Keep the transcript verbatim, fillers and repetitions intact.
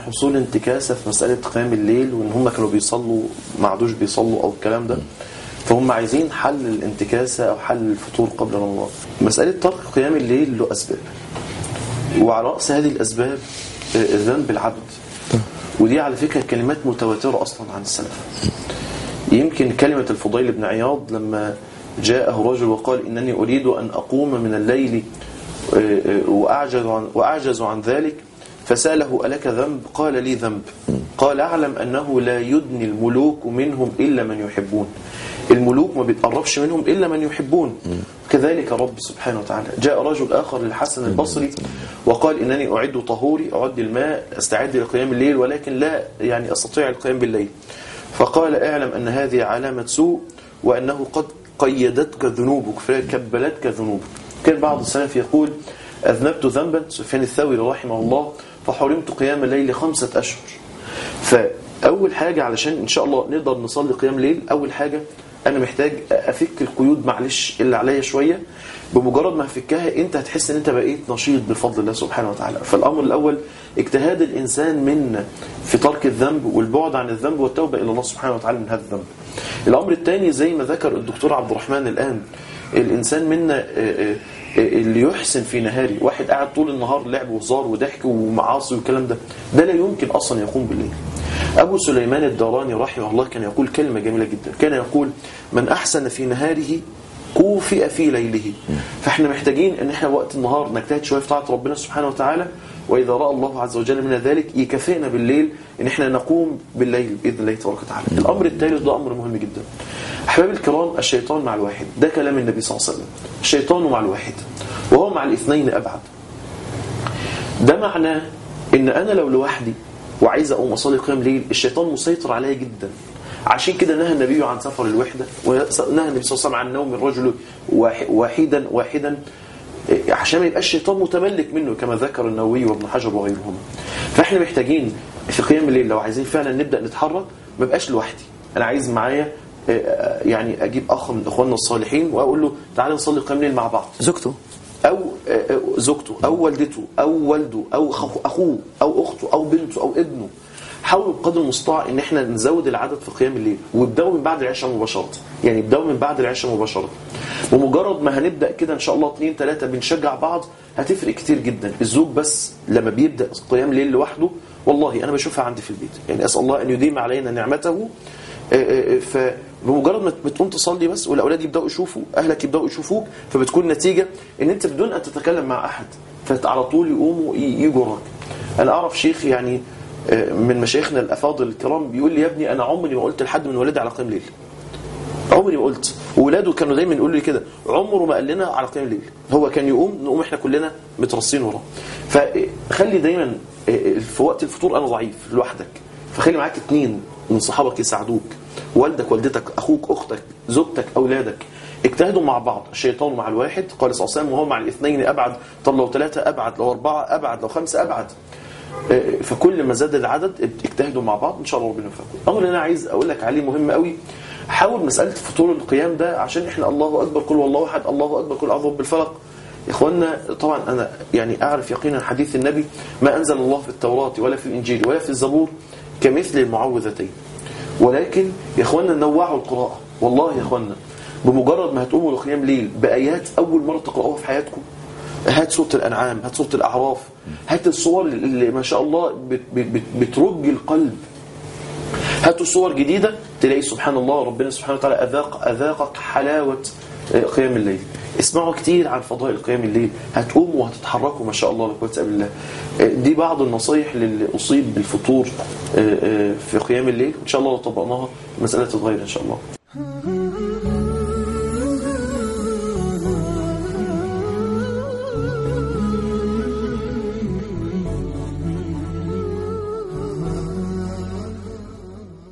حصول انتكاسة في مسألة قيام الليل، وان هم كانوا بيصلوا ما عادوش بيصلوا او الكلام ده، فهم عايزين حل الانتكاسة او حل الفطور قبل رمضان. مسألة ترك قيام الليل له اسباب، وعلى رأس هذه الاسباب ذنب العبد، ودي على فكرة كلمات متواترة اصلا عن السلف. يمكن كلمة الفضيل بن عياض لما جاءه رجل وقال إنني أريد أن أقوم من الليل وأعجز عن, وأعجز عن ذلك، فسأله ألك ذنب؟ قال لي ذنب. قال أعلم أنه لا يدني الملوك منهم إلا من يحبون. الملوك ما بيتقربش منهم إلا من يحبون. كذلك رب سبحانه وتعالى. جاء رجل آخر للحسن البصري وقال إنني أعد طهوري، أعد الماء، أستعد لقيام الليل، ولكن لا يعني أستطيع القيام بالليل. فقال اعلم أن هذه علامة سوء، وأنه قد قيدتك ذنوبك فكبلتك ذنوبك. كان بعض السلف يقول أذنبت ذنبا، سفيان الثوري رحمه الله، فحرمت قيام الليل خمسة أشهر. فأول حاجة علشان إن شاء الله نقدر نصلي قيام الليل، أول حاجة أنا محتاج أفك القيود معلش اللي عليا شوية. بمجرد ما هفكها أنت هتحس أن أنت بقيت نشيط بفضل الله سبحانه وتعالى. فالأمر الأول اجتهاد الإنسان منا في ترك الذنب والبعد عن الذنب والتوبة إلى الله سبحانه وتعالى من هذا الذنب. الأمر الثاني زي ما ذكر الدكتور عبد الرحمن الآن، الإنسان منا اللي يحسن في نهاري، واحد قاعد طول النهار لعب وهزار وضحك ومعاصي والكلام ده، ده لا يمكن أصلا يقوم بالليل. أبو سليمان الداراني رحمه الله كان يقول كلمة جميلة جدا، كان يقول من أحسن في نهاره كوفئ في ليله. فاحنا محتاجين ان احنا وقت النهار نجتهد شويه في طاعه ربنا سبحانه وتعالى، واذا راى الله عز وجل من ذلك يكافئنا بالليل ان احنا نقوم بالليل باذن الله تبارك وتعالى. الامر الثالث ده امر مهم جدا احبابي الكرام، الشيطان مع الواحد. ده كلام النبي صلى الله عليه وسلم، الشيطان مع الواحد وهو مع الاثنين ابعد. ده معناه ان انا لو لوحدي وعايز اقوم اصلي قيام ليل، الشيطان مسيطر عليا جدا. عشان كده نهى النبي عن سفر الوحدة، ونهى النبي صلى الله عليه وسلم عن نوم الرجل واحدا واحدا عشان ما يبقاش الشيطان متملك منه، كما ذكر النووي وابن حجر وغيرهم. فاحنا محتاجين في قيام الليل لو عايزين فعلا نبدأ نتحرك ما بقاش لوحدي، انا عايز معايا يعني اجيب اخ من اخواننا الصالحين واقول له تعالى نصلي قيام الليل مع بعض، زوجته او زوجته او والدته او والده او اخوه او اخته او بنته او ابنه. حاولوا بقدر المستطاع ان احنا نزود العدد في قيام الليل، وابداوا من بعد العشاء مباشره، يعني ابداوا من بعد العشاء مباشره. ومجرد ما هنبدا كده ان شاء الله اثنين ثلاثه بنشجع بعض هتفرق كتير جدا. الزوج بس لما بيبدا قيام الليل لوحده، والله انا بشوفها عندي في البيت، يعني اسال الله ان يديم علينا نعمته. فبمجرد ما بتقوم تصلي بس والاولاد يبداوا يشوفوا، اهلك يبداوا يشوفوك، فبتكون نتيجه ان انت بدون ان تتكلم مع احد فعلى طول يقوموا يجوا وراك. انا اعرف شيخ يعني من مشايخنا الافاضل الكرام بيقول لي يا ابني انا عمري ما قلت لحد من ولادي على قيام ليل، عمري ما قلت. وولاده كانوا دايما يقولوا لي كده، عمره ما قال لنا على قيام ليل، هو كان يقوم نقوم احنا كلنا مترصين وراه. فخلي دايما في وقت الفطور انا ضعيف لوحدك، فخلي معاك اثنين من صحابك يساعدوك، والدك والدتك اخوك اختك زوجتك اولادك، اجتهدوا مع بعض. الشيطان مع الواحد قال صلى الله عليه وسلم وهو مع الاثنين ابعد. طب لو ثلاثه ابعد، لو اربعه ابعد، لو خمسه ابعد. فكل ما زاد العدد اجتهدوا مع بعض ان شاء الله ربنا يوفقكم. الامر اللي انا عايز اقول لك عليه مهم قوي، حاول مساله فطور القيام ده، عشان احنا الله اكبر قل والله احد، الله اكبر قل اعوذ بالفلق. يا اخوانا طبعا انا يعني اعرف يقينا حديث النبي ما انزل الله في التوراة ولا في الانجيل ولا في الزبور كمثل المعوذتين. ولكن يا اخوانا نوعوا القراءه، والله يا اخوانا بمجرد ما هتقوموا لقيام ليل بايات اول مره تقراوها في حياتكم، هات سورة الأنعام، هات سورة الأعراف، هات الصور اللي ما شاء الله بترج القلب، هاتوا صور جديدة تلاقي سبحان الله ربنا سبحانه وتعالى أذاق أذاقك حلاوة قيام الليل. اسمعوا كتير عن فضائل قيام الليل، هتقوموا وهتتحركوا ما شاء الله لا قوة إلا بالله. دي بعض النصايح للي أصيب بالفطور في قيام الليل، إن شاء الله لو طبقناها المسألة تتغير إن شاء الله.